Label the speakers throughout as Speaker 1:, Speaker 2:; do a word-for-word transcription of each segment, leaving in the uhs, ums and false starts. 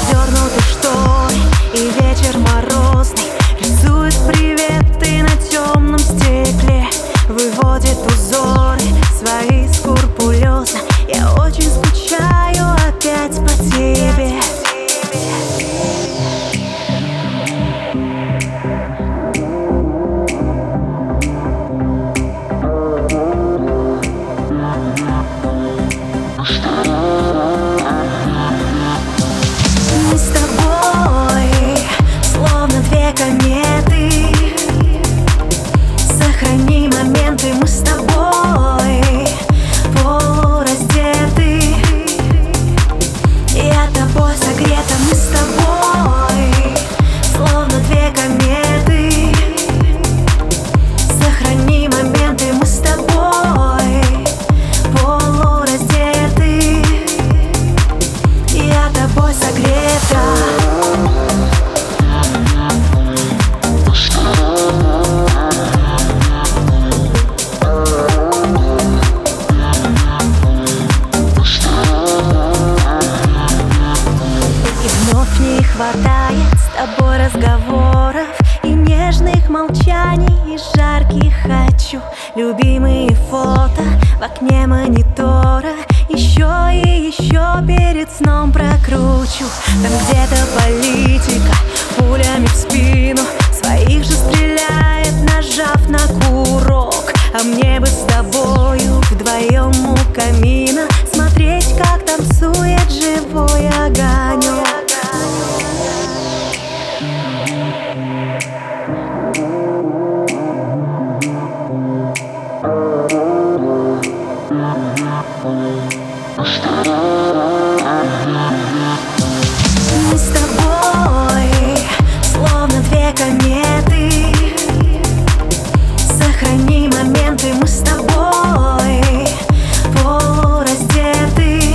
Speaker 1: задернуты шторы, и вечер морозный рисует приветы на темном стекле, выводит узоры свои скрупулезно. Я очень скучаю опять по тебе. Мы с тобой словно две кометы. Сохрани моменты, мы с тобой полураздеты. Я тобой согрета, мы с тобой словно две кометы. Сохрани моменты, мы с тобой полураздеты. Я тобой согрета. Не хватает с тобой разговоров и нежных молчаний, и жарких хочу. Любимые фото в окне монитора еще и еще перед сном прокручу. Там где-то политика пулями в спину своих же стреляет, нажав на курок. А мне бы с тобою вдвоем у камина смотреть, как танцует живой огонек. Мы с тобой словно две кометы. Сохрани моменты, мы с тобой полураздеты.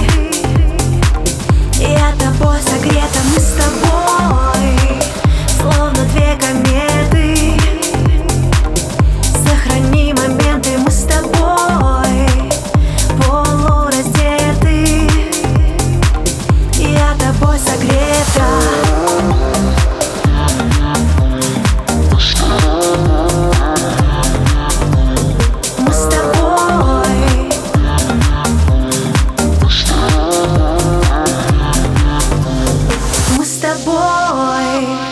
Speaker 1: Я тобой согрета, мы с тобой словно две кометы. Сохрани моменты, мы с тобой полураздеты. Я тобой согрета. Мы с тобой. Мы с тобой.